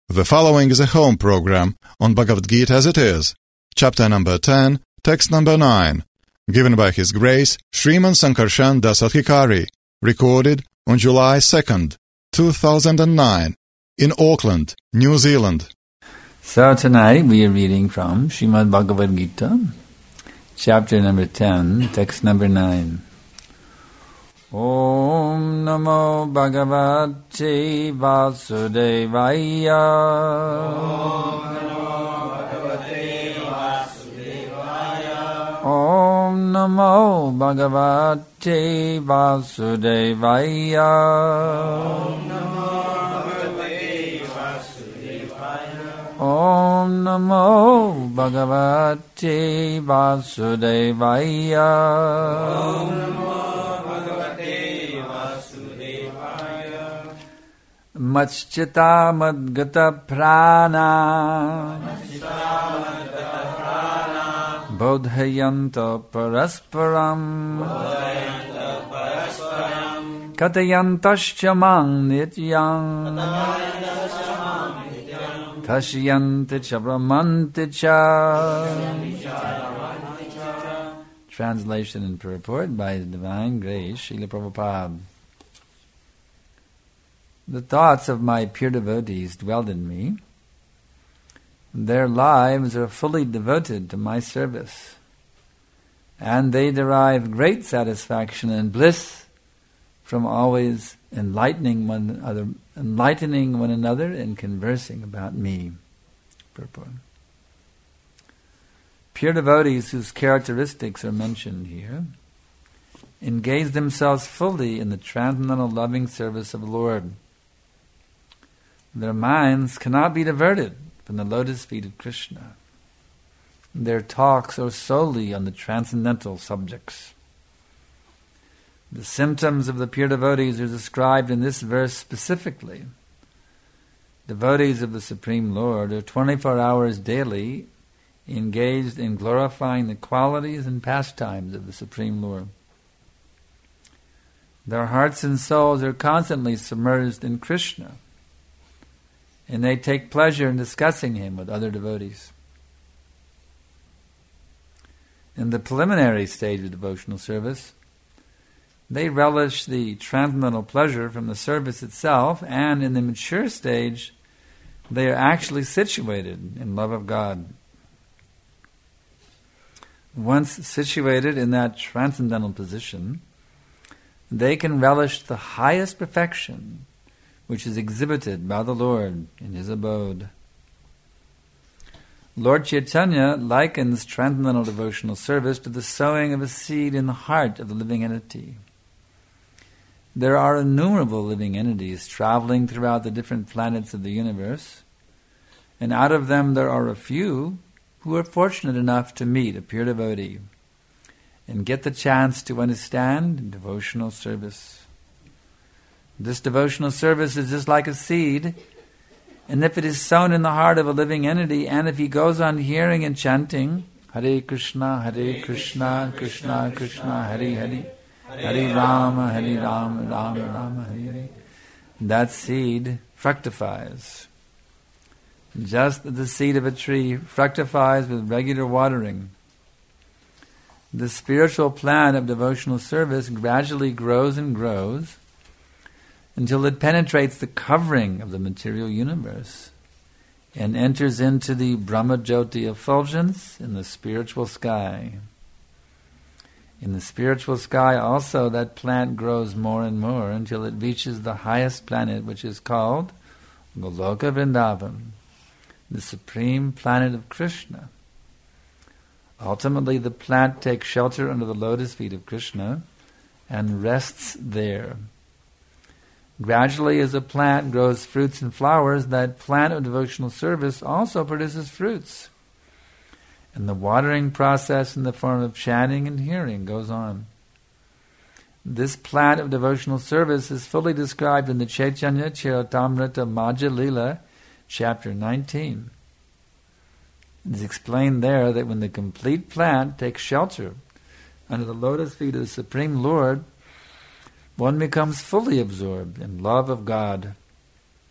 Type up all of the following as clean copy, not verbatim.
The following is a home program on Bhagavad Gita as it is, chapter number 10, text number 9, given by His Grace Sriman Sankarshan Dasadhikari, recorded on July 2nd, 2009, in Auckland, New Zealand. So tonight we are reading from Srimad Bhagavad Gita, chapter number 10, text number 9. Om Namo Bhagavate Vasudevaya. Om Namo Bhagavate Vasudevaya. Om Namo Bhagavate Vasudevaya. Matchita Madgata Prana Bodhayanta Parasparam Katayantascha Mang Nityam Tashyante Cha Brahmante Cha. Translation and purport by His Divine Grace Srila Prabhupada. The thoughts of my pure devotees dwell in me. Their lives are fully devoted to my service, and they derive great satisfaction and bliss from always enlightening one another and conversing about me. Purport. Pure devotees whose characteristics are mentioned here engage themselves fully in the transcendental loving service of the Lord. Their minds cannot be diverted from the lotus feet of Krishna. Their talks are solely on the transcendental subjects. The symptoms of the pure devotees are described in this verse specifically. Devotees of the Supreme Lord are 24 hours daily engaged in glorifying the qualities and pastimes of the Supreme Lord. Their hearts and souls are constantly submerged in Krishna, and they take pleasure in discussing Him with other devotees. In the preliminary stage of devotional service, they relish the transcendental pleasure from the service itself, and in the mature stage, they are actually situated in love of God. Once situated in that transcendental position, they can relish the highest perfection which is exhibited by the Lord in His abode. Lord Chaitanya likens transcendental devotional service to the sowing of a seed in the heart of the living entity. There are innumerable living entities traveling throughout the different planets of the universe, and out of them there are a few who are fortunate enough to meet a pure devotee and get the chance to understand devotional service. This devotional service is just like a seed, and if it is sown in the heart of a living entity, and if he goes on hearing and chanting, Hare Krishna, Krishna Krishna, Hare Hare, Hare Rama, Rama Rama, Hare Hare, that seed fructifies. Just as the seed of a tree fructifies with regular watering, the spiritual plant of devotional service gradually grows and grows until it penetrates the covering of the material universe and enters into the Brahmajyoti effulgence in the spiritual sky. In the spiritual sky also that plant grows more and more until it reaches the highest planet, which is called Goloka Vrindavan, the supreme planet of Krishna. Ultimately the plant takes shelter under the lotus feet of Krishna and rests there. Gradually, as a plant grows fruits and flowers, that plant of devotional service also produces fruits. And the watering process in the form of chanting and hearing goes on. This plant of devotional service is fully described in the Chaitanya Charitamrita Madhya Lila, chapter 19. It is explained there that when the complete plant takes shelter under the lotus feet of the Supreme Lord, one becomes fully absorbed in love of God.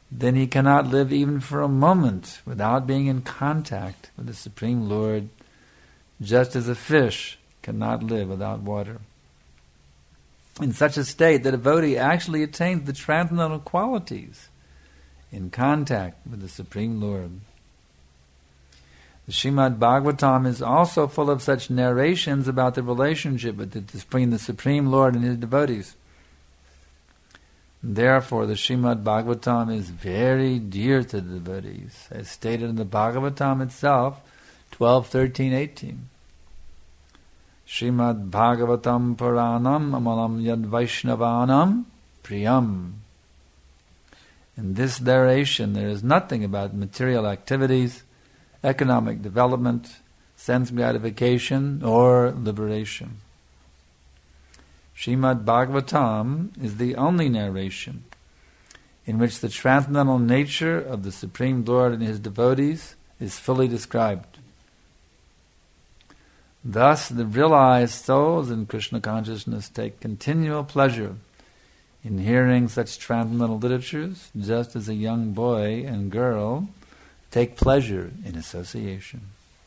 then he cannot live even for a moment without being in contact with the Supreme Lord, just as a fish cannot live without water. In such a state, the devotee actually attains the transcendental qualities in contact with the Supreme Lord. The Srimad Bhagavatam is also full of such narrations about the relationship between the Supreme Lord and his devotees. Therefore, the Srimad Bhagavatam is very dear to the devotees, as stated in the Bhagavatam itself, 12, 13, 18. Srimad Bhagavatam Puranam Amalam Yad Vaishnavanam Priyam. In this narration, there is nothing about material activities, economic development, sense gratification, or liberation. Srimad Bhagavatam is the only narration in which the transcendental nature of the Supreme Lord and his devotees is fully described. Thus, the realized souls in Krishna consciousness take continual pleasure in hearing such transcendental literatures, just as a young boy and girl take pleasure in association.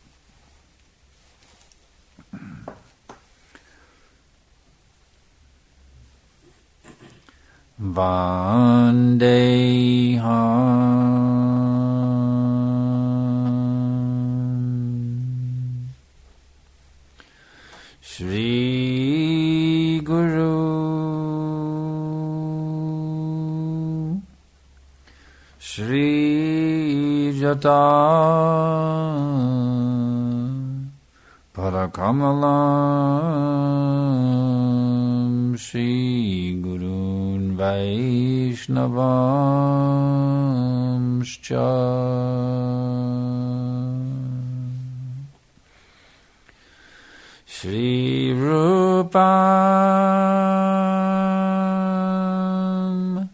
Vandeham Shri Guru Shri Jata Parakamalam Shri Gurun Vaishnavamscha Shri Rupam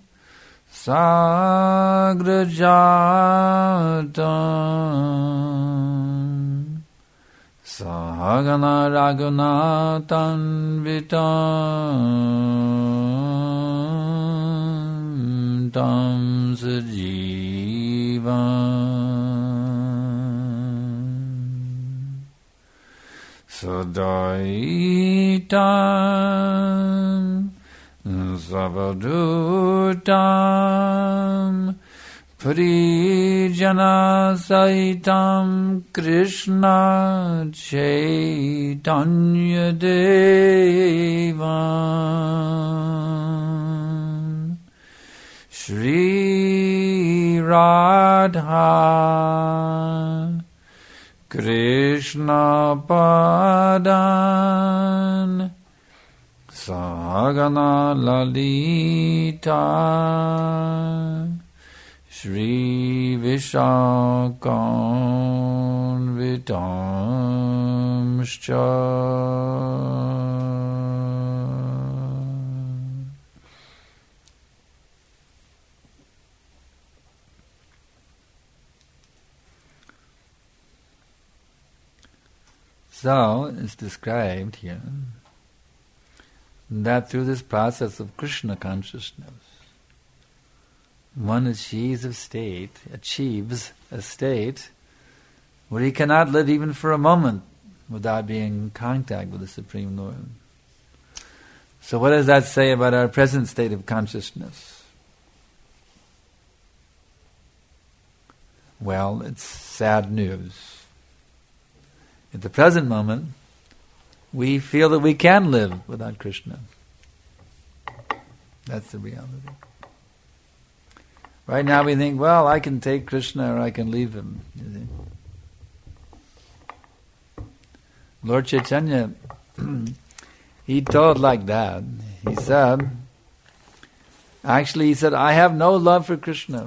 Sagrajatam Sahagana Raghunatan Vitam Tam Sajivam Sadaitam Savadutam Parijana Saitam Krishna Chaitanya Devam Shri Radha Krishna Padan Sagana Lalita Shri Vishakam Vitamscha So, it's described here that through this process of Krishna consciousness, one achieves a state where he cannot live even for a moment without being in contact with the Supreme Lord. So what does that say about our present state of consciousness? Well, it's sad news. At the present moment, we feel that we can live without Krishna. That's the reality. Right now we think, well, I can take Krishna or I can leave him. You see? Lord Chaitanya, he told like that. He said, I have no love for Krishna.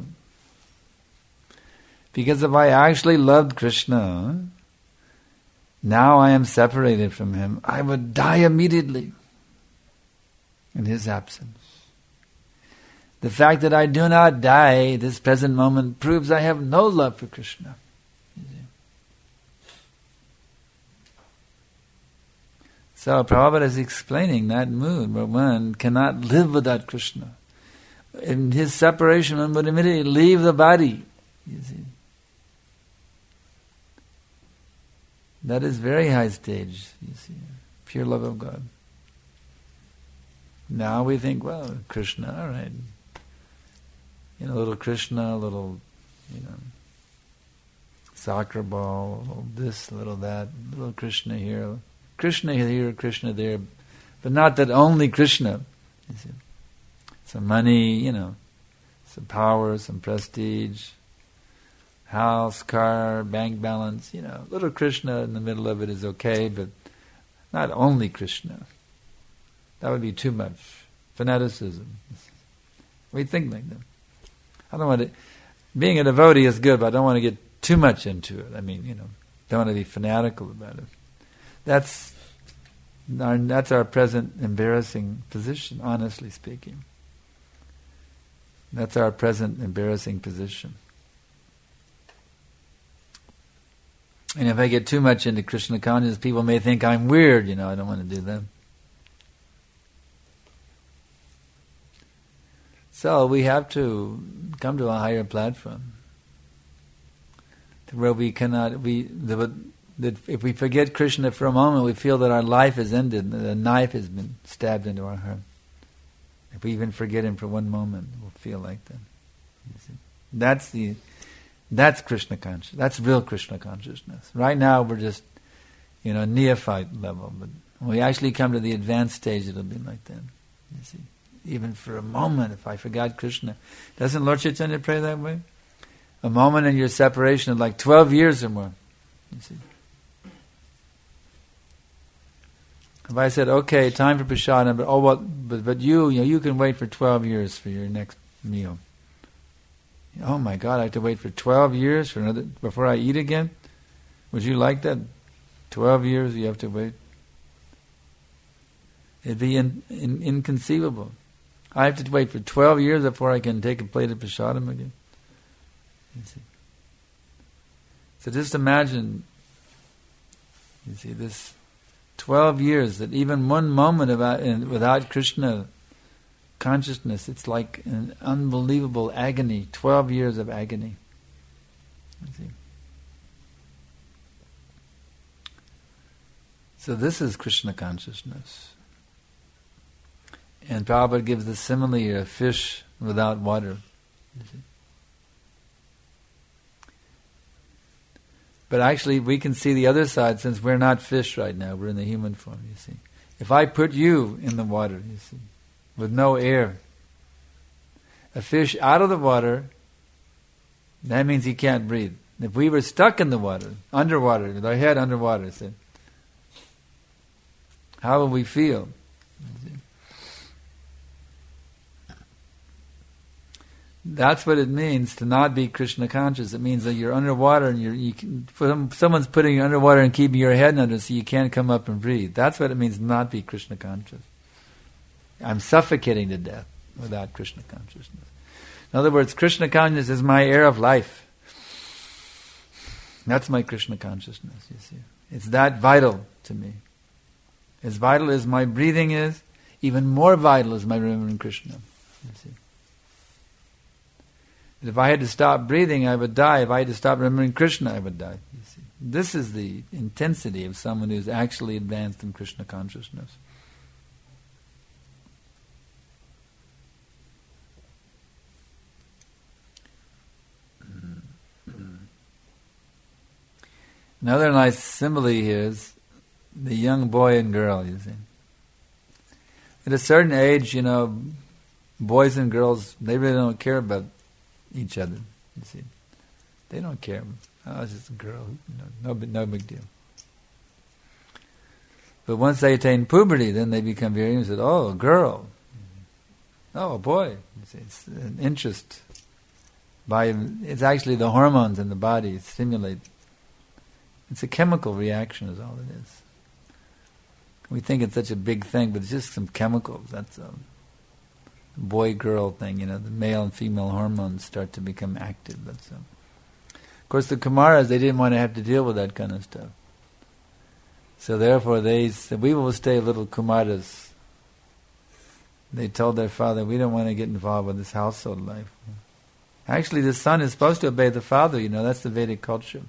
Because if I actually loved Krishna, now I am separated from him, I would die immediately in his absence. The fact that I do not die this present moment proves I have no love for Krishna. So Prabhupada is explaining that mood where one cannot live without Krishna. in his separation, one would immediately leave the body. You see, that is very high stage. You see, pure love of God. Now we think, well, Krishna, all right. Little Krishna, little, soccer ball, little this, little that, little Krishna here, Krishna there, but not that only Krishna. You see. Some money, some power, some prestige, house, car, bank balance, little Krishna in the middle of it is okay, but not only Krishna. That would be too much. Fanaticism. We think like that. I don't want to... Being a devotee is good, but I don't want to get too much into it. I mean, don't want to be fanatical about it. That's our present embarrassing position, honestly speaking. That's our present embarrassing position. And if I get too much into Krishna consciousness, people may think I'm weird, I don't want to do that. So we have to come to a higher platform, to where we cannot. If we forget Krishna for a moment, we feel that our life is ended. That a knife has been stabbed into our heart. If we even forget Him for one moment, we'll feel like that. You see? That's Krishna consciousness. That's real Krishna consciousness. Right now we're just, neophyte level, but when we actually come to the advanced stage, it'll be like that. You see. Even for a moment, if I forgot Krishna. Doesn't Lord Chaitanya pray that way? A moment in your separation of like 12 years or more. You see. If I said, okay, time for prasadam, but you can wait for 12 years for your next meal. Oh my God, I have to wait for 12 years before I eat again? Would you like that? 12 years you have to wait? It'd be inconceivable. I have to wait for 12 years before I can take a plate of prasadam again. You see. So just imagine, this 12 years, that even one moment without Krishna consciousness, it's like an unbelievable agony, 12 years of agony. You see. So this is Krishna consciousness. And Prabhupada gives the simile here, a fish without water. You see. But actually we can see the other side, since we're not fish right now, we're in the human form, you see. If I put you in the water, you see, with no air, a fish out of the water, that means he can't breathe. If we were stuck in the water, underwater, with our head underwater, see, how will we feel? That's what it means to not be Krishna conscious. It means that you're underwater and someone's putting you underwater and keeping your head under so you can't come up and breathe. That's what it means to not be Krishna conscious. I'm suffocating to death without Krishna consciousness. In other words, Krishna consciousness is my air of life. That's my Krishna consciousness, you see. It's that vital to me. As vital as my breathing is, even more vital is my remembering Krishna, you see. If I had to stop breathing, I would die. If I had to stop remembering Krishna, I would die. You see. This is the intensity of someone who's actually advanced in Krishna consciousness. Another nice simile here is the young boy and girl, you see. At a certain age, boys and girls, they really don't care about each other, you see. They don't care. Oh, it's just a girl. No big deal. But once they attain puberty, then they become very interested. Oh, a girl. Oh, a boy. You see, it's an interest. It's actually the hormones in the body stimulate. It's a chemical reaction is all it is. We think it's such a big thing, but it's just some chemicals. That's a boy-girl thing, the male and female hormones start to become active. That's of course, the Kumaras, they didn't want to have to deal with that kind of stuff. So therefore they said, we will stay little Kumaras They told their father, we don't want to get involved with this household life. Actually, the son is supposed to obey the father, that's the Vedic culture.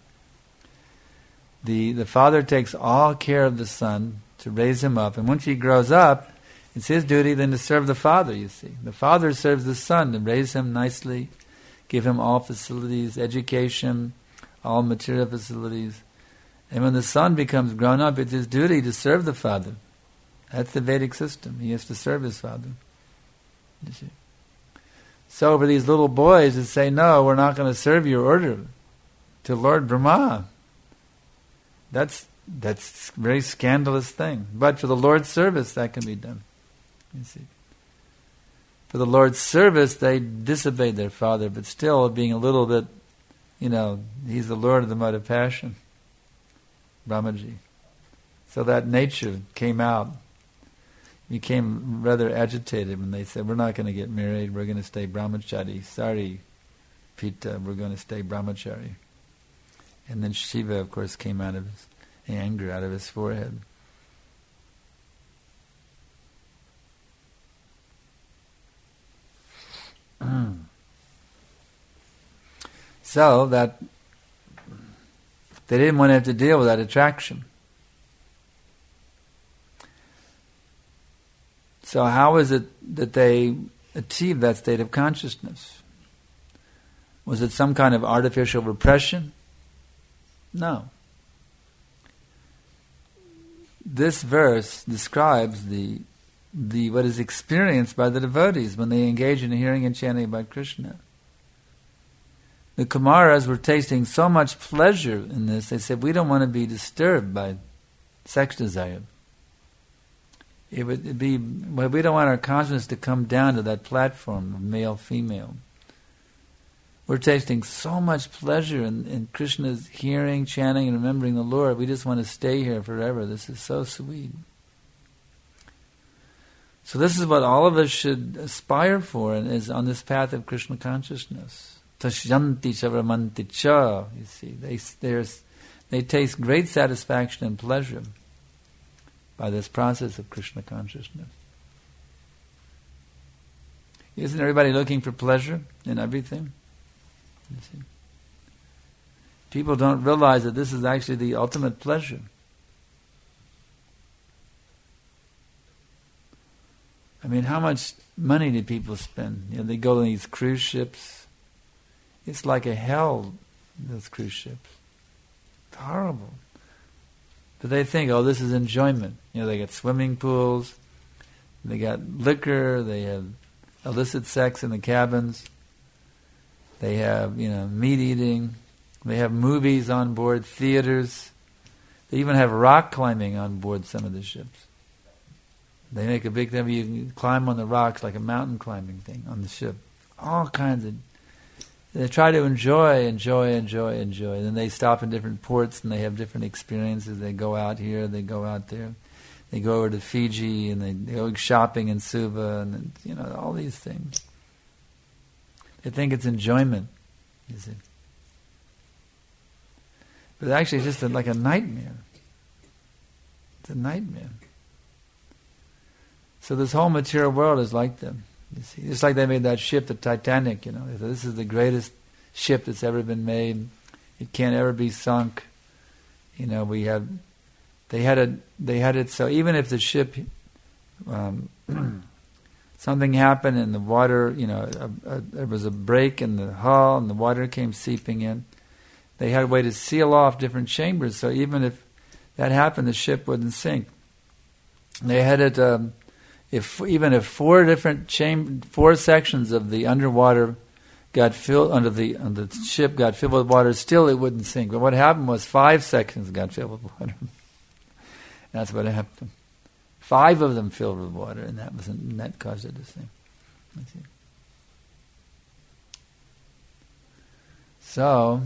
The father takes all care of the son to raise him up, and once he grows up, it's his duty then to serve the father, you see. The father serves the son to raise him nicely, give him all facilities, education, all material facilities. And when the son becomes grown up, it's his duty to serve the father. That's the Vedic system. He has to serve his father. You see. So for these little boys to say, no, we're not going to serve your order to Lord Brahma, that's a very scandalous thing. But for the Lord's service, that can be done. You see. For the Lord's service, they disobeyed their father, but still being a little bit, he's the Lord of the mode of passion, Brahmaji. So that nature came out, became rather agitated when they said, we're not going to get married, we're going to stay brahmachari. Sorry, Pita, we're going to stay brahmachari. And then Shiva, of course, came out of his anger, out of his forehead. So that they didn't want to have to deal with that attraction. So how is it that they achieved that state of consciousness? Was it some kind of artificial repression? No. This verse describes the what is experienced by the devotees when they engage in hearing and chanting about Krishna. The Kumaras were tasting so much pleasure in this, they said, we don't want to be disturbed by sex desire. We don't want our consciousness to come down to that platform of male-female. We're tasting so much pleasure in Krishna's hearing, chanting, and remembering the Lord. We just want to stay here forever. This is so sweet. So this is what all of us should aspire for, and is on this path of Krishna consciousness. Tashyanti charamanti cha. You see, they taste great satisfaction and pleasure by this process of Krishna consciousness. Isn't everybody looking for pleasure in everything? You see. People don't realize that this is actually the ultimate pleasure. I mean, how much money do people spend? They go on these cruise ships. It's like a hell, those cruise ships. It's horrible. But they think, this is enjoyment. They got swimming pools, they got liquor, they have illicit sex in the cabins, they have, meat eating, they have movies on board, theaters. They even have rock climbing on board some of the ships. They make a big thing, you can climb on the rocks like a mountain climbing thing on the ship. All kinds of... They try to enjoy. Then they stop in different ports and they have different experiences. They go out here, they go out there. They go over to Fiji and they go shopping in Suva and all these things. They think it's enjoyment, you see. But actually it's just like a nightmare. It's a nightmare. So this whole material world is like them. You see, just like they made that ship, the Titanic. They said, this is the greatest ship that's ever been made. It can't ever be sunk. They had it so even if the ship, something happened in the water, there was a break in the hull and the water came seeping in. They had a way to seal off different chambers, so even if that happened, the ship wouldn't sink. They had it. If four sections of the underwater got filled under the ship got filled with water, still it wouldn't sink. But what happened was 5 sections got filled with water. That's what happened. 5 of them filled with water, and that caused it to sink. So.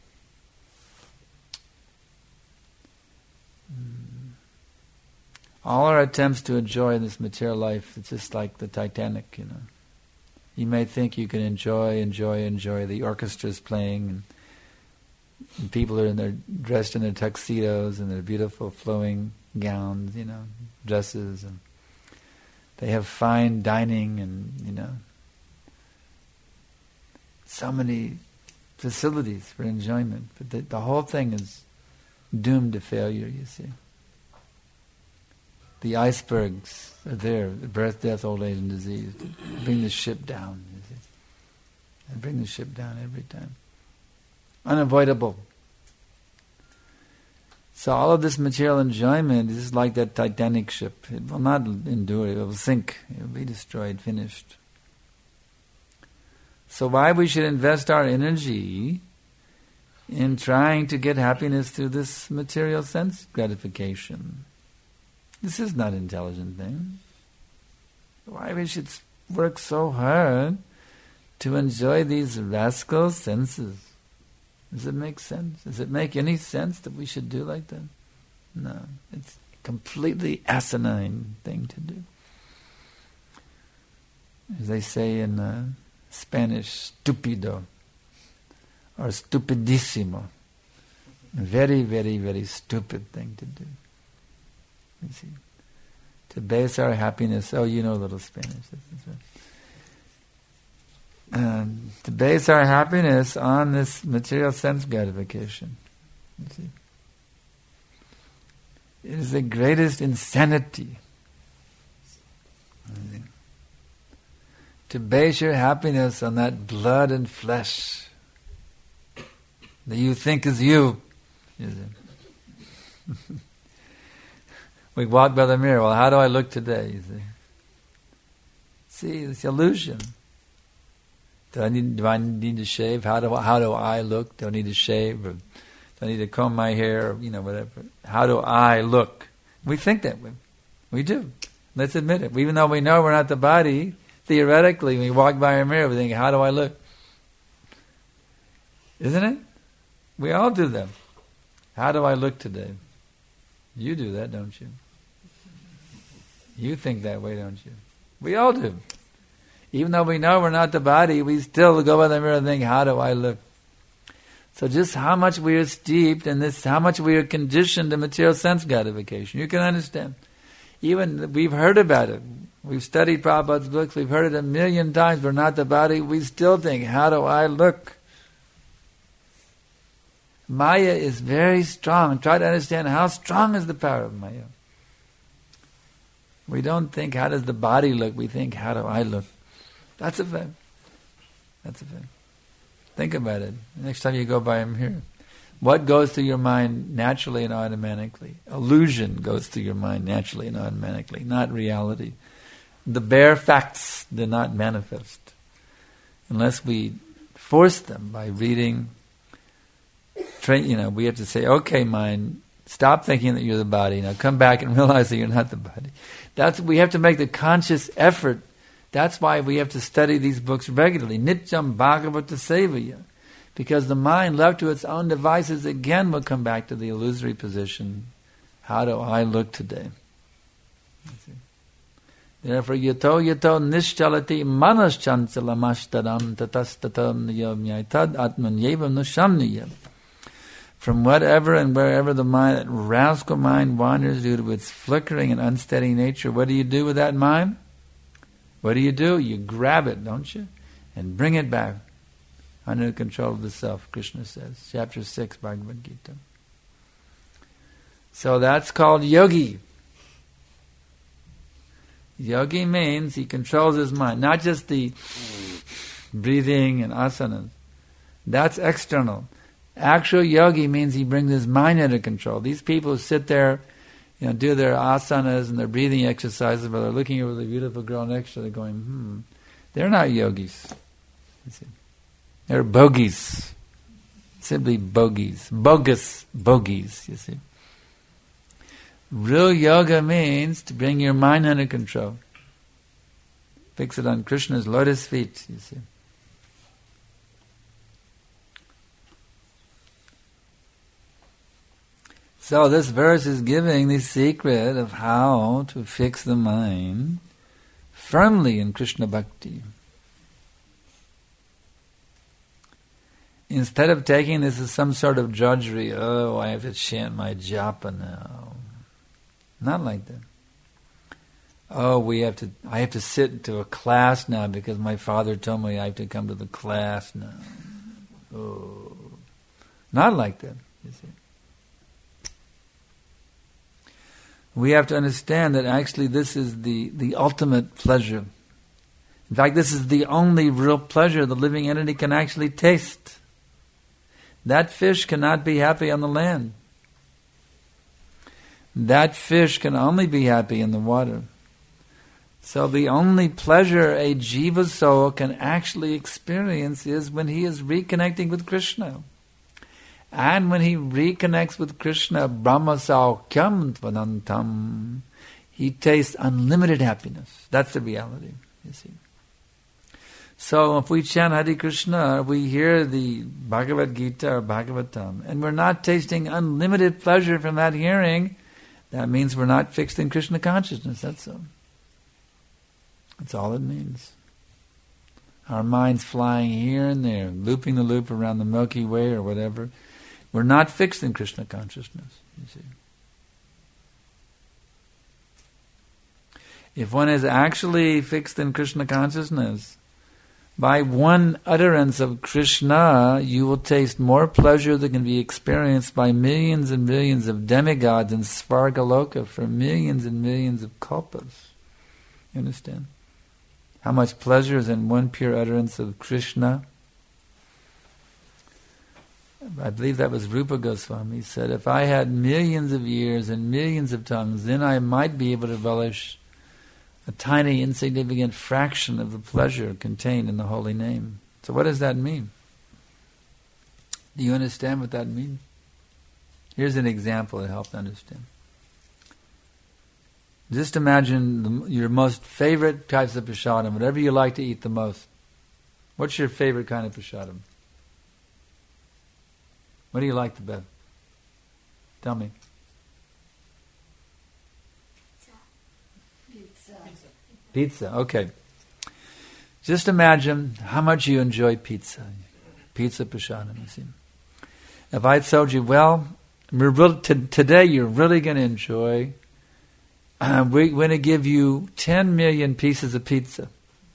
All our attempts to enjoy this material life, it's just like the Titanic, You may think you can enjoy. The orchestra's playing, and people are dressed in their tuxedos and their beautiful flowing gowns, dresses. They have fine dining and, so many facilities for enjoyment. But the whole thing is doomed to failure, you see. The icebergs are there, the birth, death, old age, and disease. Bring the ship down, you see. And bring the ship down every time. Unavoidable. So all of this material enjoyment is like that Titanic ship. It will not endure, it will sink, it will be destroyed, finished. So why we should invest our energy in trying to get happiness through this material sense gratification? This is not an intelligent thing. Why we should work so hard to enjoy these rascal senses? Does it make sense? Does it make any sense that we should do like that? No. It's a completely asinine thing to do. As they say in Spanish, stupido or stupidissimo. A very, very, very stupid thing to do. You see, to base our happiness. Oh, you know a little Spanish. That's right. To base our happiness on this material sense gratification. You see, it is the greatest insanity. To base your happiness on that blood and flesh that you think is you. You see. We walk by the mirror. Well, how do I look today? You see, it's illusion. Do I need to shave? How do I look? Do I need to shave? Or do I need to comb my hair? Or, whatever. How do I look? We think that way. We do. Let's admit it. Even though we know we're not the body, theoretically, when we walk by a mirror, we think, how do I look? Isn't it? We all do that. How do I look today? You do that, don't you? You think that way, don't you? We all do. Even though we know we're not the body, we still go by the mirror and think, how do I look? So just how much we are steeped in this, how much we are conditioned to material sense gratification. You can understand. Even we've heard about it. We've studied Prabhupada's books. We've heard it 1,000,000 times. We're not the body. We still think, how do I look? Maya is very strong. Try to understand how strong is the power of Maya. We don't think, how does the body look? We think, how do I look? That's a fact. That's a fact. Think about it. Next time you go by a mirror. What goes through your mind naturally and automatically? Illusion goes through your mind naturally and automatically, not reality. The bare facts do not manifest unless we force them by reading. We have to say, okay, mind, stop thinking that you're the body. Now come back and realize that you're not the body. We have to make the conscious effort. That's why we have to study these books regularly. Nityam Bhagavata Sevaya. Because the mind, left to its own devices, again will come back to the illusory position. How do I look today? Therefore, yato nishchalati manaschanchalamashtaram tatastatam niyamyaitad atmanyevam nushamniyam. From whatever and wherever the mind, that rascal mind, wanders due to its flickering and unsteady nature, what do you do with that mind? What do? You grab it, don't you? And bring it back under the control of the self, Krishna says. Chapter 6, Bhagavad Gita. So that's called yogi. Yogi means he controls his mind, not just the breathing and asanas. That's external. Actual yogi means he brings his mind under control. These people who sit there, do their asanas and their breathing exercises, but they're looking over the beautiful girl next to them going, they're not yogis. You see. They're bogies. Simply bogies. Bogus bogies, you see. Real yoga means to bring your mind under control. Fix it on Krishna's lotus feet, you see. So this verse is giving the secret of how to fix the mind firmly in Krishna Bhakti. Instead of taking this as some sort of drudgery, oh, I have to chant my japa now. Not like that. Oh, I have to sit to a class now because my father told me I have to come to the class now. Oh. Not like that, you see. We have to understand that actually this is the ultimate pleasure. In fact, this is the only real pleasure the living entity can actually taste. That fish cannot be happy on the land. That fish can only be happy in the water. So the only pleasure a jiva soul can actually experience is when he is reconnecting with Krishna. And when he reconnects with Krishna, Brahma Saukyam Tvanantam, he tastes unlimited happiness. That's the reality, you see. So if we chant Hare Krishna, we hear the Bhagavad Gita or Bhagavatam, and we're not tasting unlimited pleasure from that hearing, that means we're not fixed in Krishna consciousness, that's all. That's all it means. Our mind's flying here and there, looping the loop around the Milky Way or whatever. We're not fixed in Krishna consciousness, you see. If one is actually fixed in Krishna consciousness, by one utterance of Krishna, you will taste more pleasure that can be experienced by millions and millions of demigods in Svargaloka for millions and millions of kalpas. You understand? How much pleasure is in one pure utterance of Krishna? I believe that was Rupa Goswami said, if I had millions of ears and millions of tongues, then I might be able to relish a tiny, insignificant fraction of the pleasure contained in the holy name. So what does that mean? Do you understand what that means? Here's an example to help understand. Just imagine your most favorite types of prasadam, whatever you like to eat the most. What's your favorite kind of prasadam? What do you like the best? Tell me. Pizza, okay. Just imagine how much you enjoy pizza. Pizza prasadam, you see. If I told you, well, today you're really going to enjoy, we're going to give you 10 million pieces of pizza.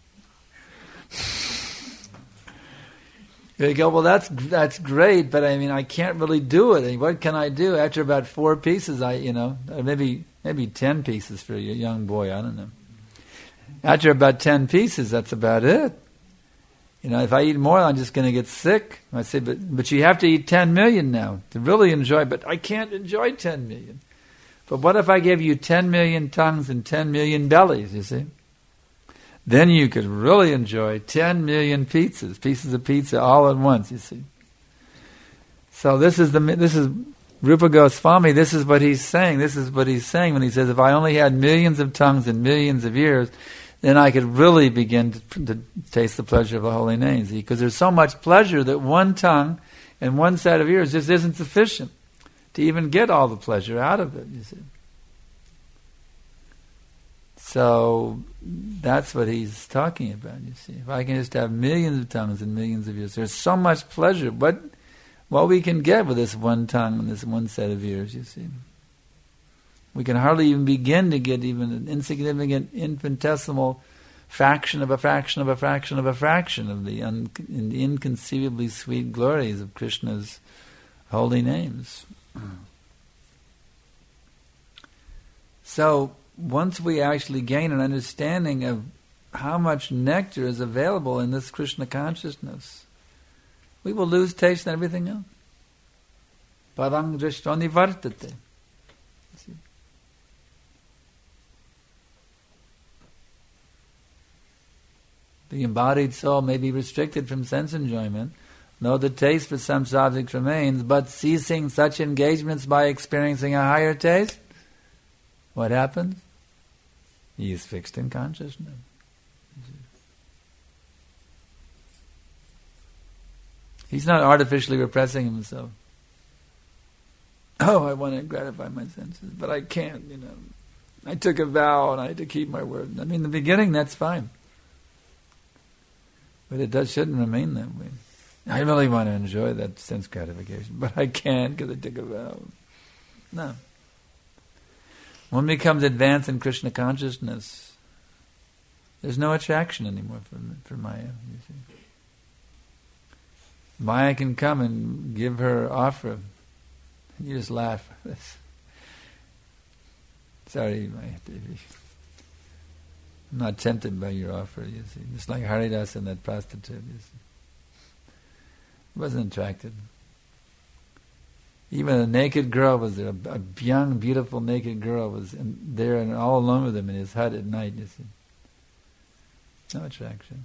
You go, well, that's great, but I mean, I can't really do it. What can I do? After about 4 pieces, maybe 10 pieces for a young boy, I don't know. After about 10 pieces, that's about it. If I eat more, I'm just going to get sick. I say, but you have to eat 10 million now to really enjoy, but I can't enjoy 10 million. But what if I give you 10 million tongues and 10 million bellies, you see? Then you could really enjoy 10 million pieces of pizza all at once, you see. So this is Rupa Goswami, this is what he's saying. This is what he's saying when he says, if I only had millions of tongues and millions of ears, then I could really begin to taste the pleasure of the holy names. Because there's so much pleasure that one tongue and one set of ears just isn't sufficient to even get all the pleasure out of it, you see. So that's what he's talking about, you see. If I can just have millions of tongues and millions of ears, there's so much pleasure. What we can get with this one tongue and this one set of ears, you see. We can hardly even begin to get even an insignificant, infinitesimal fraction of a fraction of a fraction of a fraction of the inconceivably sweet glories of Krishna's holy names. So, once we actually gain an understanding of how much nectar is available in this Krishna consciousness, we will lose taste in everything else. Parang drishtva nivartate. The embodied soul may be restricted from sense enjoyment, though the taste for some subject remains, but ceasing such engagements by experiencing a higher taste, what happens? He is fixed in consciousness. He's not artificially repressing himself. Oh, I want to gratify my senses, but I can't, I took a vow and I had to keep my word. I mean, in the beginning, that's fine. But it shouldn't remain that way. I really want to enjoy that sense gratification, but I can't because I took a vow. No. One becomes advanced in Krishna consciousness, there's no attraction anymore for Maya, you see. Maya can come and give her offer. You just laugh. Sorry, Maya Devi. I'm not tempted by your offer, you see. Just like Haridas and that prostitute, you see. Wasn't attracted. Even a naked girl was there, a young, beautiful naked girl was there and all alone with him in his hut at night, you see. No attraction.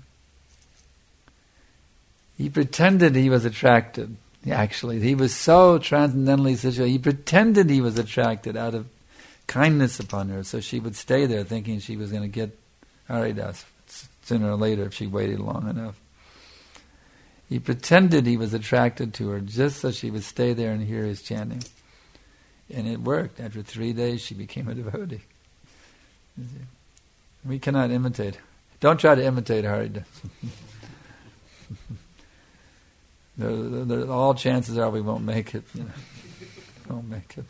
He pretended he was attracted. Actually, he was so transcendently situated. He pretended he was attracted out of kindness upon her, so she would stay there thinking she was going to get Haridas sooner or later if she waited long enough. He pretended he was attracted to her just so she would stay there and hear his chanting. And it worked. After 3 days, she became a devotee. We cannot imitate. Don't try to imitate Haridas. All chances are we won't make it. Won't make it.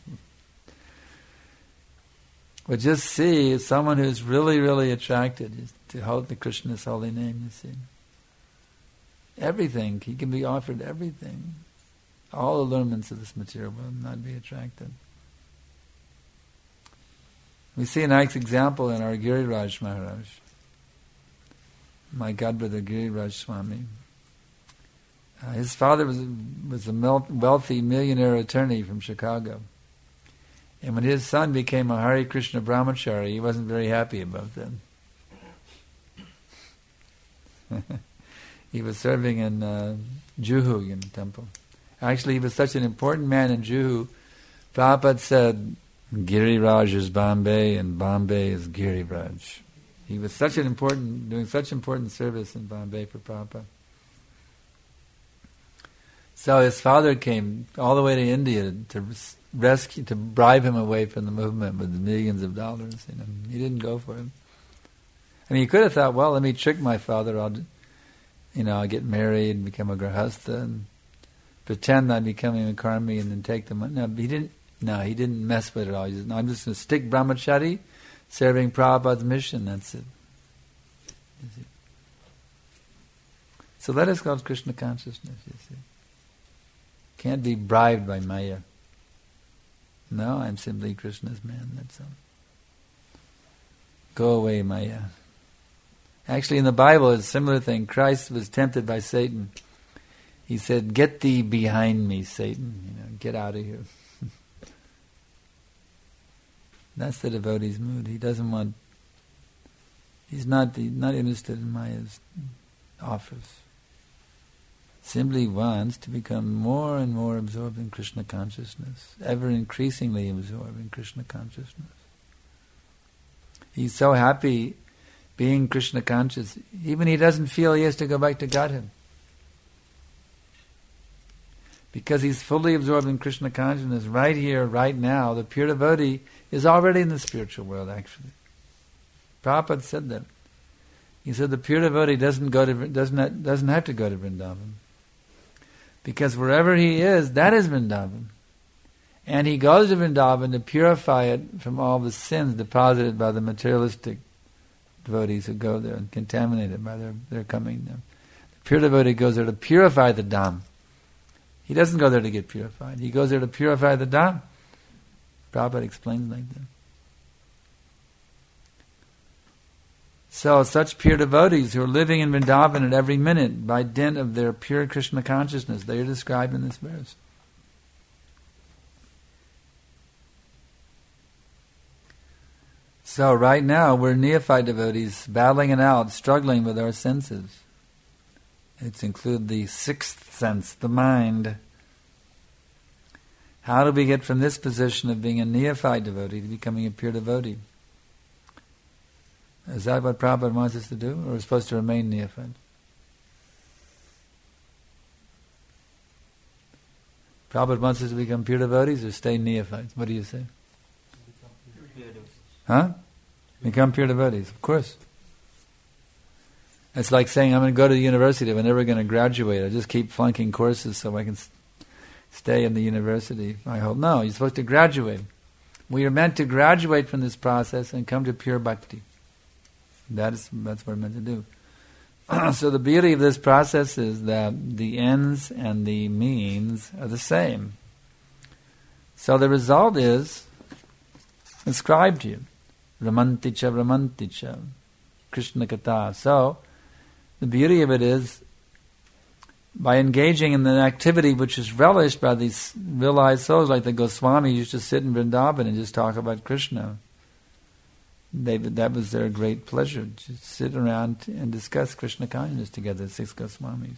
But just see someone who's really, really attracted to hold the Krishna's holy name, you see. Everything, he can be offered everything. All allurements of this material will not be attracted. We see a nice example in our Giriraj Maharaj, my godbrother Giriraj Swami. His father was a wealthy millionaire attorney from Chicago. And when his son became a Hare Krishna brahmachari, he wasn't very happy about that. He was serving in Juhu temple. Actually, he was such an important man in Juhu. Prabhupada said, Giriraj is Bombay and Bombay is Giriraj. He was doing such important service in Bombay for Prabhupada. So his father came all the way to India to bribe him away from the movement with millions of dollars. He didn't go for it. I mean, he could have thought, well, let me trick my father. I'll get married and become a grahastha and pretend I'm becoming a karmi and then take the money. No, he didn't mess with it all. He said, no, I'm just going to stick brahmachari, serving Prabhupada's mission. That's it. So that is called Krishna consciousness, you see. Can't be bribed by Maya. No, I'm simply Krishna's man, that's all. Go away, Maya. Actually, in the Bible, it's a similar thing. Christ was tempted by Satan. He said, get thee behind me, Satan. Get out of here. That's the devotee's mood. He doesn't want... He's not interested in Maya's offers. Simply wants to become more and more absorbed in Krishna consciousness, ever increasingly absorbed in Krishna consciousness. He's so happy being Krishna conscious, even he doesn't feel he has to go back to Godhead. Because he's fully absorbed in Krishna consciousness right here, right now, the pure devotee is already in the spiritual world, actually. Prabhupada said that. He said the pure devotee doesn't have to go to Vrindavan. Because wherever he is, that is Vrindavan. And he goes to Vrindavan to purify it from all the sins deposited by the materialistic devotees who go there and contaminate it by their coming there. The pure devotee goes there to purify the Dham. He doesn't go there to get purified. He goes there to purify the Dham. Prabhupada explains like that. So such pure devotees who are living in Vrindavan at every minute by dint of their pure Krishna consciousness, they are described in this verse. So right now we're neophyte devotees battling it out, struggling with our senses. It's include the sixth sense, the mind. How do we get from this position of being a neophyte devotee to becoming a pure devotee? Is that what Prabhupada wants us to do? Or are we supposed to remain neophyte? Prabhupada wants us to become pure devotees or stay neophytes? What do you say? Huh? Become pure devotees, of course. It's like saying, I'm going to go to the university, I'm never going to graduate. I just keep flunking courses so I can stay in the university, I hope. No, you're supposed to graduate. We are meant to graduate from this process and come to pure bhakti. That's what we're meant to do. So the beauty of this process is that the ends and the means are the same. So the result is inscribed to you. Ramanticha, Krishna Katha. So the beauty of it is, by engaging in an activity which is relished by these realized souls, like the Goswami used to sit in Vrindavan and just talk about Krishna. That was their great pleasure, to sit around and discuss Krishna consciousness together, 6 Goswamis.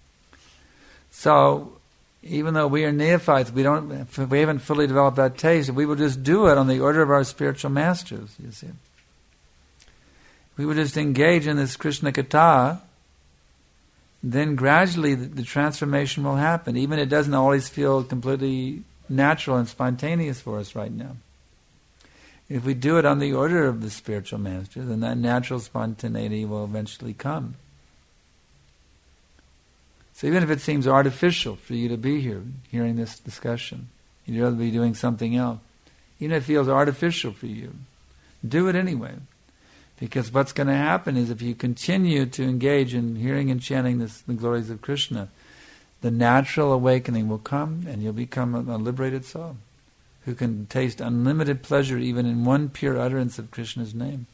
So, even though we are neophytes, we haven't fully developed that taste, we will just do it on the order of our spiritual masters, you see. We will just engage in this Krishna Katha, then gradually the transformation will happen. Even it doesn't always feel completely natural and spontaneous for us right now. If we do it on the order of the spiritual master, then that natural spontaneity will eventually come. So even if it seems artificial for you to be here, hearing this discussion, you'd rather be doing something else, even if it feels artificial for you, do it anyway. Because what's going to happen is, if you continue to engage in hearing and chanting the glories of Krishna, the natural awakening will come and you'll become a liberated soul who can taste unlimited pleasure even in one pure utterance of Krishna's name.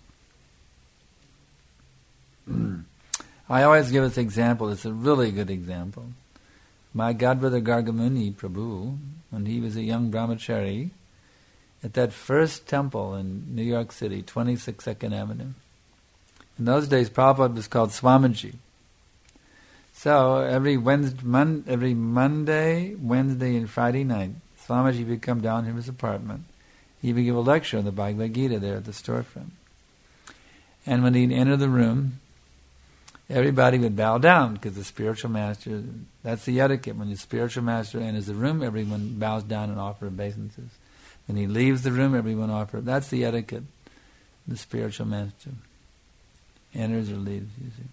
I always give this example. It's a really good example. My godbrother Gargamuni Prabhu, when he was a young brahmachari, at that first temple in New York City, 26 2nd Avenue. In those days, Prabhupada was called Swamiji. So every Monday, Wednesday, and Friday night, Swamiji would come down to his apartment. He would give a lecture on the Bhagavad Gita there at the storefront. And when he'd enter the room, everybody would bow down, because the spiritual master, that's the etiquette. When the spiritual master enters the room, everyone bows down and offers obeisances. When he leaves the room, everyone offers. That's the etiquette. The spiritual master enters or leaves, you see.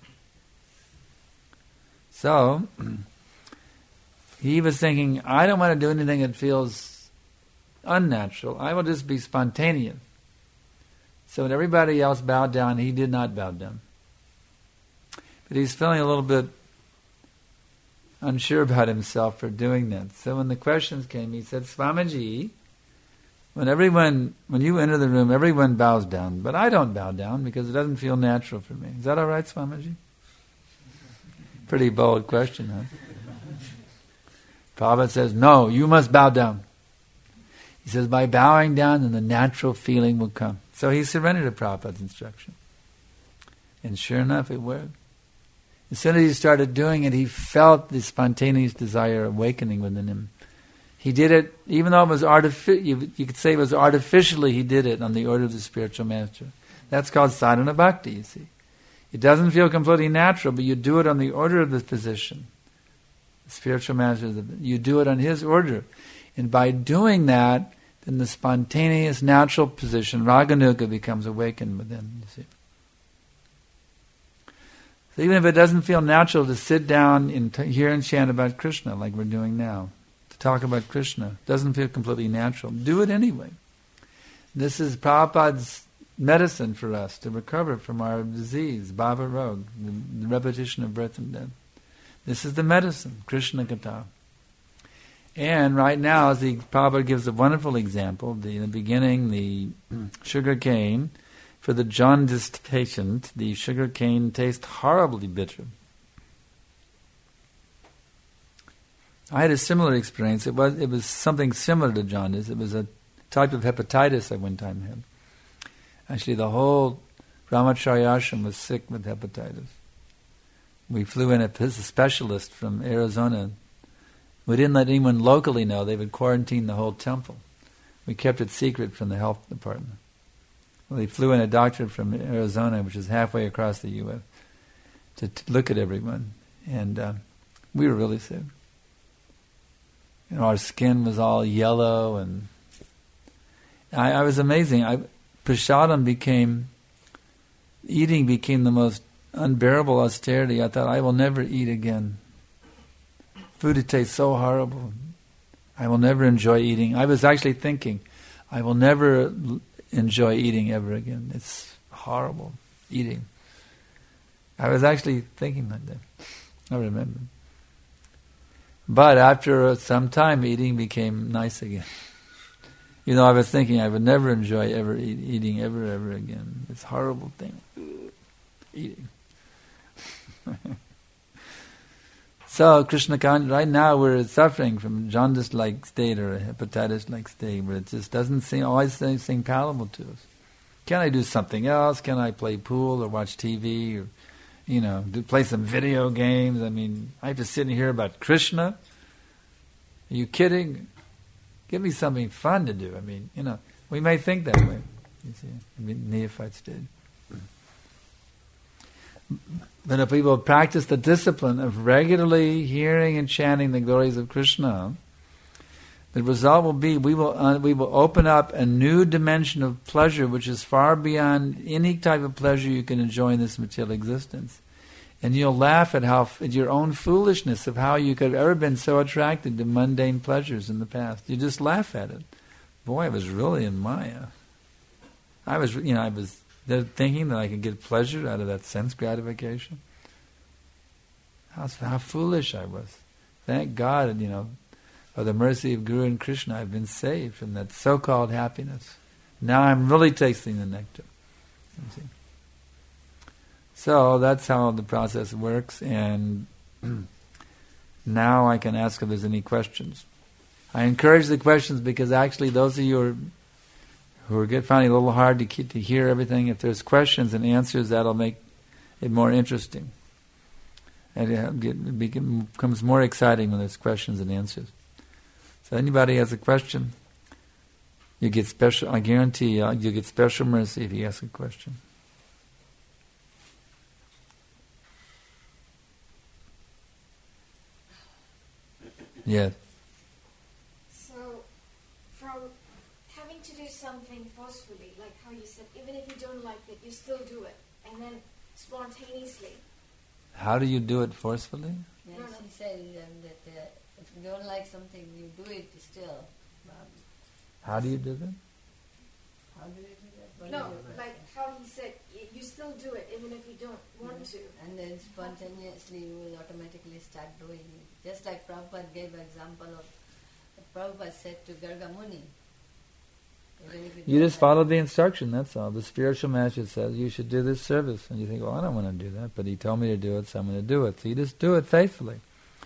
So, he was thinking, I don't want to do anything that feels unnatural. I will just be spontaneous. So when everybody else bowed down, he did not bow down. But he's feeling a little bit unsure about himself for doing that. So when the questions came, he said, Swamiji, when you enter the room, everyone bows down, but I don't bow down because it doesn't feel natural for me. Is that all right, Swamiji? Pretty bold question, huh? Prabhupada says, no, you must bow down. He says, by bowing down, then the natural feeling will come. So he surrendered to Prabhupada's instruction. And sure enough, it worked. As soon as he started doing it, he felt the spontaneous desire awakening within him. He did it, even though it was artificial, you could say it was artificially, he did it on the order of the spiritual master. That's called sadhana bhakti, you see. It doesn't feel completely natural, but you do it on the order of the physician. The spiritual master, you do it on his order. And by doing that, then the spontaneous, natural position, raganuga, becomes awakened within, you see. So even if it doesn't feel natural to sit down and hear and chant about Krishna, like we're doing now, to talk about Krishna, doesn't feel completely natural, do it anyway. This is Prabhupada's medicine for us to recover from our disease, bhava rog, the repetition of birth and death. This is the medicine, Krishna Katha. And right now, as the Prabhupada gives a wonderful example, in the beginning, the sugar cane, for the jaundiced patient, the sugar cane tastes horribly bitter. I had a similar experience. It was something similar to jaundice. It was a type of hepatitis I one time had. Actually, the whole Brahmacharya ashram was sick with hepatitis. We flew in a specialist from Arizona. We didn't let anyone locally know. They would quarantine the whole temple. We kept it secret from the health department. Well, they flew in a doctor from Arizona, which is halfway across the U.S., to look at everyone. And we were really sick. Our skin was all yellow, and I was amazing. Eating became the most unbearable austerity. I thought, I will never eat again. Food tastes so horrible. I will never enjoy eating. I was actually thinking, I will never enjoy eating ever again. It's horrible, eating. I was actually thinking like that. I remember. But after some time, eating became nice again. I was thinking I would never enjoy eating ever again. It's a horrible thing. Eating. So Krishna consciousness, right now we're suffering from jaundice-like state or a hepatitis-like state where it just doesn't always seem palatable to us. Can I do something else? Can I play pool or watch TV or, play some video games? I mean, I have to sit and hear about Krishna? Are you kidding? Give me something fun to do. I mean, we may think that way. You see, neophytes did. But if we will practice the discipline of regularly hearing and chanting the glories of Krishna, the result will be we will open up a new dimension of pleasure which is far beyond any type of pleasure you can enjoy in this material existence. And you'll laugh at your own foolishness of how you could have ever been so attracted to mundane pleasures in the past. You just laugh at it. Boy, I was really in Maya. I was thinking that I could get pleasure out of that sense gratification. How foolish I was. Thank God, by the mercy of Guru and Krishna, I've been saved from that so-called happiness. Now I'm really tasting the nectar. You see? So that's how the process works, and now I can ask if there's any questions. I encourage the questions because actually those of you who are finding it a little hard to hear everything, if there's questions and answers, that'll make it more interesting. And it becomes more exciting when there's questions and answers. So anybody has a question, you get special. I guarantee you get special mercy if you ask a question. Yes. So, from having to do something forcefully, like how you said, even if you don't like it, you still do it, and then spontaneously. How do you do it forcefully? Yes, he said that if you don't like something, you do it still. How do you do that? How do you do that? No, like how he said, you still do it even if you don't want to. And then spontaneously you will automatically start doing it. Just like Prabhupada gave an example of, Prabhupada said to Garga Muni, you just follow the instruction, that's all. The spiritual master says you should do this service. And you think, well, I don't want to do that, but he told me to do it, so I'm going to do it. So you just do it faithfully.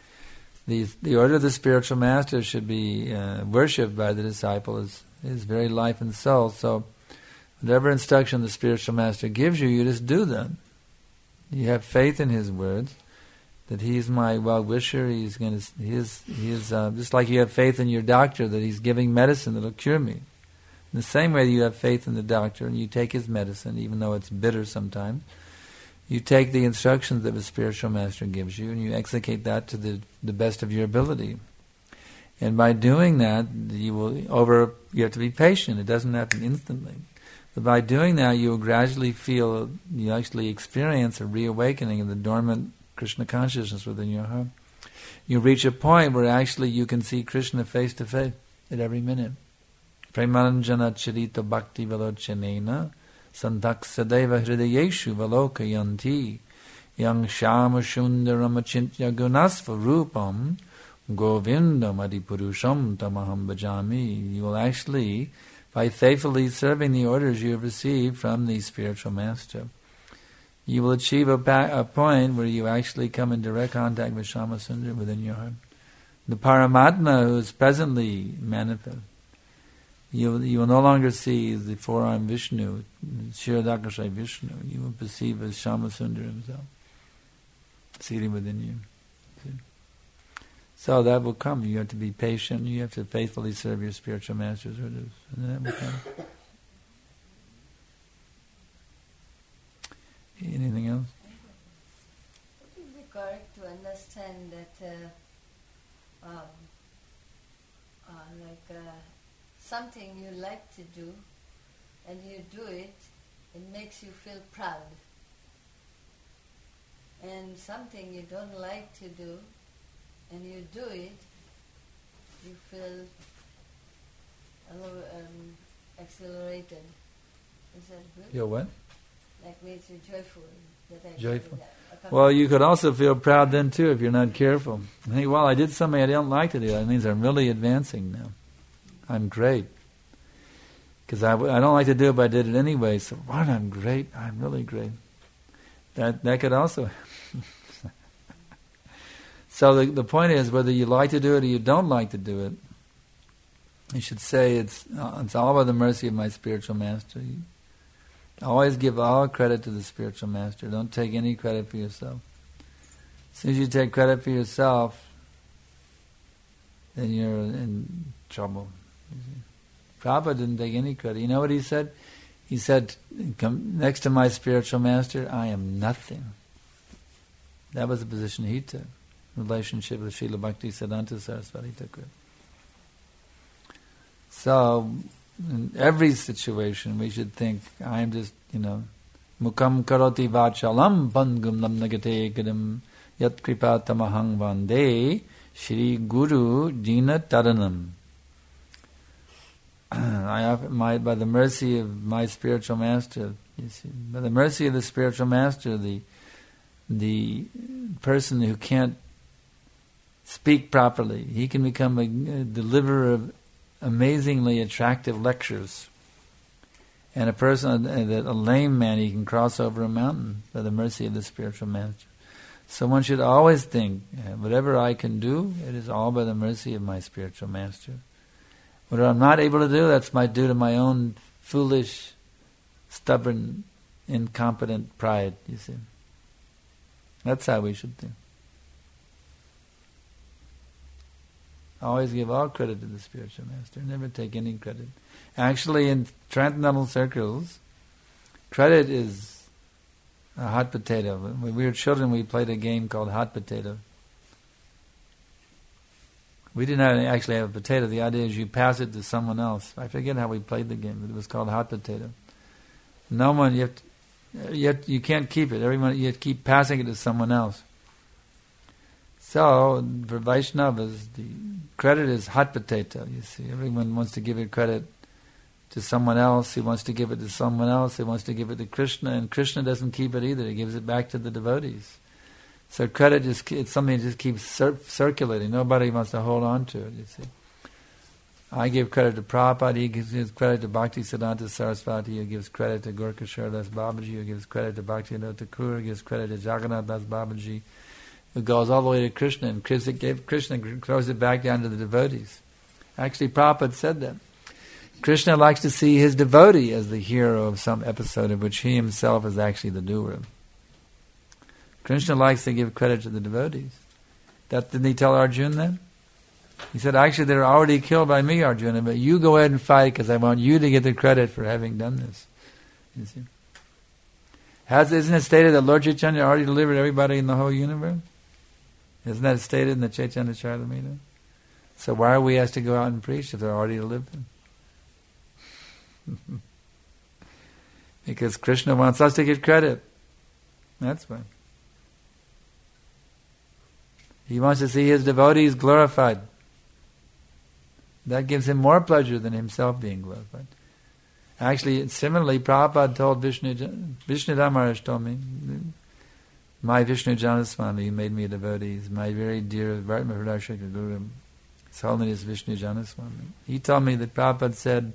The order of the spiritual master should be worshipped by the disciple as his very life and soul. So whatever instruction the spiritual master gives you, you just do them. You have faith in his words, that he's my well-wisher. He's going to. Just like you have faith in your doctor that he's giving medicine that'll cure me. In the same way that you have faith in the doctor and you take his medicine, even though it's bitter sometimes, you take the instructions that the spiritual master gives you and you execute that to the best of your ability. And by doing that, you have to be patient. It doesn't happen instantly. But by doing that, you will gradually you actually experience a reawakening of the dormant Krishna consciousness within your heart. You reach a point where actually you can see Krishna face to face at every minute. Premanjana charita bhakti velochanena santak sadeva hridayeshu velokayanti yang shama shundaram achintya gunasva rupam govindam adipurusham tamaham bhajami. You will actually, by faithfully serving the orders you have received from the spiritual master, you will achieve a point where you actually come in direct contact with Shama Sundar within your heart. The Paramatma who is presently manifest. You will no longer see the four-armed Vishnu, Kshirodakashayi Vishnu. You will perceive as Shama Sundar himself, seated within you. See? So that will come. You have to be patient. You have to faithfully serve your spiritual master's orders. And that will come. Anything else? It would be correct to understand that something you like to do and you do it, it makes you feel proud. And something you don't like to do and you do it, you feel accelerated. Is that good? Feel what? Like makes you joyful. Joyful. Well, you could also feel proud then too if you're not careful. I think, well, I did something I didn't like to do. That means I'm really advancing now. I'm great. Because I don't like to do it, but I did it anyway. So what? I'm great. I'm really great. That could also happen. So the point is, whether you like to do it or you don't like to do it, you should say it's all by the mercy of my spiritual master. You always give all credit to the spiritual master. Don't take any credit for yourself. As soon as you take credit for yourself, then you're in trouble. Prabhupada didn't take any credit. You know what he said? He said, next to my spiritual master, I am nothing. That was the position he took. Relationship with Srila Bhaktisiddhanta Saraswati Thakur. So, in every situation, we should think, I am just, mukam karoti vachalam pangum lam nagate gadam yat kripa tamahang vande Shri Guru Jina Taranam. By the mercy of my spiritual master, you see, by the mercy of the spiritual master, the person who can't speak properly, he can become a deliverer of amazingly attractive lectures. And a lame man, he can cross over a mountain by the mercy of the spiritual master. So one should always think, whatever I can do, it is all by the mercy of my spiritual master. What I'm not able to do, that's due to my own foolish, stubborn, incompetent pride, you see. That's how we should think. Always give all credit to the spiritual master. Never take any credit. Actually, in transcendental circles, credit is a hot potato. When we were children, we played a game called hot potato. We didn't actually have a potato. The idea is you pass it to someone else. I forget how we played the game, but it was called hot potato. No one, you can't keep it. Everyone, you have to keep passing it to someone else. So, for Vaishnavas, the credit is hot potato, you see. Everyone wants to give it credit to someone else. He wants to give it to someone else. He wants to give it to Krishna, and Krishna doesn't keep it either. He gives it back to the devotees. So credit it's something that just keeps circulating. Nobody wants to hold on to it, you see. I give credit to Prabhupada, he gives credit to Bhaktisiddhanta Saraswati, he gives credit to Gorkha Shardas Babaji, he gives credit to Bhaktivinoda Thakur, he gives credit to Jagannath Das Babaji. It goes all the way to Krishna, and Krishna throws it back down to the devotees. Actually, Prabhupada said that. Krishna likes to see his devotee as the hero of some episode of which he himself is actually the doer. Krishna likes to give credit to the devotees. Didn't he tell Arjuna that? He said, actually, they're already killed by me, Arjuna, but you go ahead and fight because I want you to get the credit for having done this. You see? Isn't it stated that Lord Chaitanya already delivered everybody in the whole universe? Isn't that stated in the Chaitanya Charitamrita? So why are we asked to go out and preach if they're already delivered? Because Krishna wants us to get credit. That's why. He wants to see his devotees glorified. That gives him more pleasure than himself being glorified. Actually, similarly, Prabhupada told Vishnu Maharaj told me, my Vishnu Janaswami, who made me a devotee, is my very dear Vartmavarashaka Guru, His Holiness Vishnu Janaswami. He told me that Prabhupada said,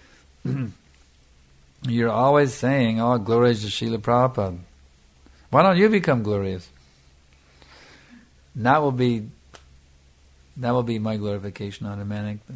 you're always saying, oh, glory is to Srila Prabhupada. Why don't you become glorious? And that will be my glorification automatically.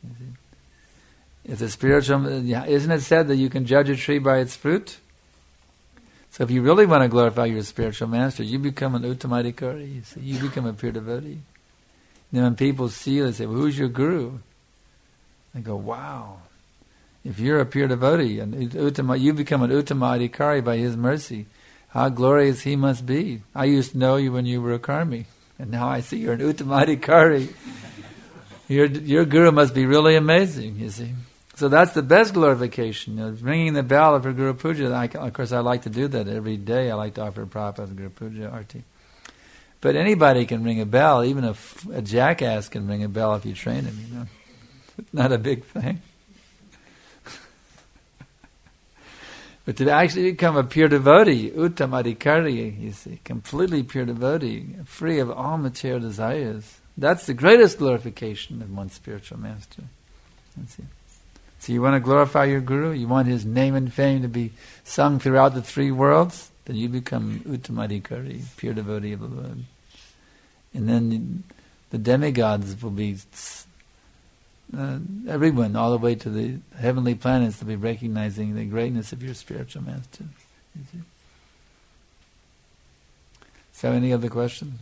If the spiritual, isn't it said that you can judge a tree by its fruit? So if you really want to glorify your spiritual master, you become an Uttamadikari. You become a pure devotee. Then when people see you, they say, well, who's your guru? They go, wow. If you're a pure devotee, and you become an Uttamadikari by his mercy, how glorious he must be. I used to know you when you were a karmi, and now I see you're an Uttamadikari. Your guru must be really amazing, you see. So that's the best glorification. Ringing the bell for Guru Puja. Of course, I like to do that every day. I like to offer Prabhupada Guru Puja Arti. But anybody can ring a bell. Even a jackass can ring a bell if you train him. It's not a big thing. But to actually become a pure devotee, uttamadhikari, you see, completely pure devotee, free of all material desires, that's the greatest glorification of one's spiritual master. See. So you want to glorify your guru? You want his name and fame to be sung throughout the three worlds? Then you become uttamadhikari, pure devotee of the Lord. And then the demigods will be, everyone, all the way to the heavenly planets, will be recognizing the greatness of your spiritual master. You see. So any other questions?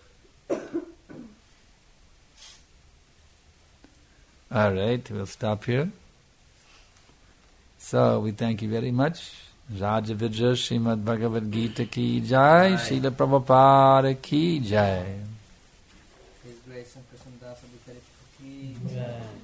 All right, we'll stop here. So we thank you very much. Raja Vijay Srimad Bhagavad Gita ki jai, Srila Prabhupada ki jai. His Grace and Krishna Das ki jai.